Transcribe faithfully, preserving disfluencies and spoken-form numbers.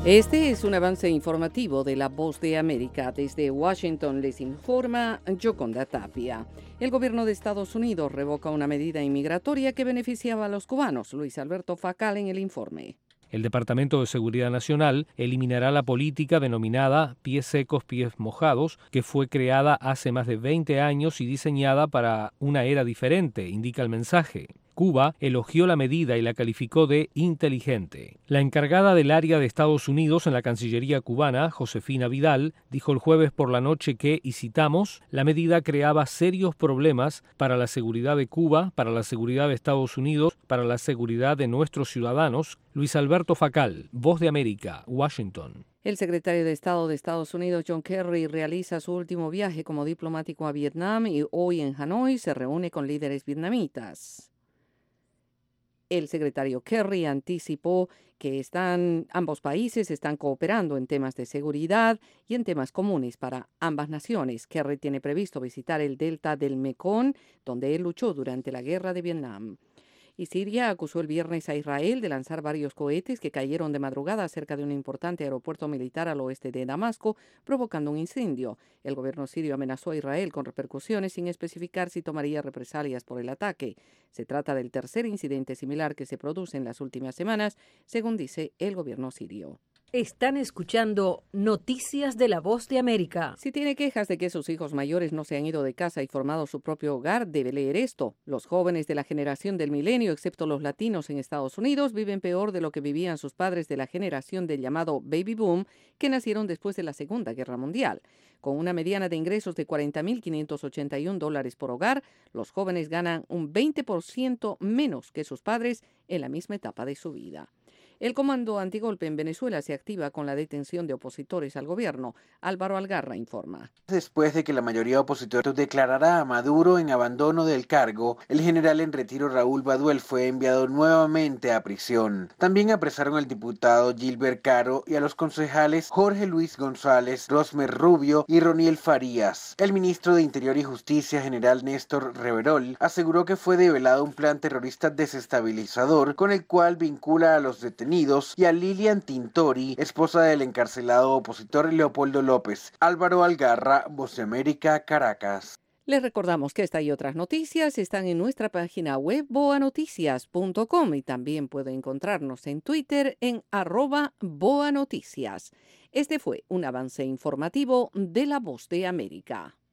Este es un avance informativo de La Voz de América. Desde Washington les informa Yoconda Tapia. El gobierno de Estados Unidos revoca una medida inmigratoria que beneficiaba a los cubanos. Luis Alberto Facal en el informe. El Departamento de Seguridad Nacional eliminará la política denominada pies secos, pies mojados, que fue creada hace más de veinte años y diseñada para una era diferente, indica el mensaje. Cuba elogió la medida y la calificó de inteligente. La encargada del área de Estados Unidos en la Cancillería cubana, Josefina Vidal, dijo el jueves por la noche que, y citamos, la medida creaba serios problemas para la seguridad de Cuba, para la seguridad de Estados Unidos, para la seguridad de nuestros ciudadanos. Luis Alberto Facal, Voz de América, Washington. El secretario de Estado de Estados Unidos, John Kerry, realiza su último viaje como diplomático a Vietnam y hoy en Hanoi se reúne con líderes vietnamitas. El secretario Kerry anticipó que están, ambos países están cooperando en temas de seguridad y en temas comunes para ambas naciones. Kerry tiene previsto visitar el delta del Mekong, donde él luchó durante la guerra de Vietnam. Y Siria acusó el viernes a Israel de lanzar varios cohetes que cayeron de madrugada cerca de un importante aeropuerto militar al oeste de Damasco, provocando un incendio. El gobierno sirio amenazó a Israel con repercusiones sin especificar si tomaría represalias por el ataque. Se trata del tercer incidente similar que se produce en las últimas semanas, según dice el gobierno sirio. Están escuchando Noticias de la Voz de América. Si tiene quejas de que sus hijos mayores no se han ido de casa y formado su propio hogar, debe leer esto. Los jóvenes de la generación del milenio, excepto los latinos en Estados Unidos, viven peor de lo que vivían sus padres de la generación del llamado Baby Boom, que nacieron después de la Segunda Guerra Mundial. Con una mediana de ingresos de cuarenta mil quinientos ochenta y un dólares por hogar, los jóvenes ganan un veinte por ciento menos que sus padres en la misma etapa de su vida. El comando antigolpe en Venezuela se activa con la detención de opositores al gobierno. Álvaro Algarra informa. Después de que la mayoría opositora declarara a Maduro en abandono del cargo, el general en retiro Raúl Baduel fue enviado nuevamente a prisión. También apresaron al diputado Gilbert Caro y a los concejales Jorge Luis González, Rosmer Rubio y Roniel Farías. El ministro de Interior y Justicia, general Néstor Reverol, aseguró que fue develado un plan terrorista desestabilizador con el cual vincula a los detenidos y a Lilian Tintori, esposa del encarcelado opositor Leopoldo López. Álvaro Algarra, Voz de América, Caracas. Les recordamos que esta y otras noticias están en nuestra página web boa noticias punto com y también puede encontrarnos en Twitter en arroba boanoticias. Este fue un avance informativo de La Voz de América.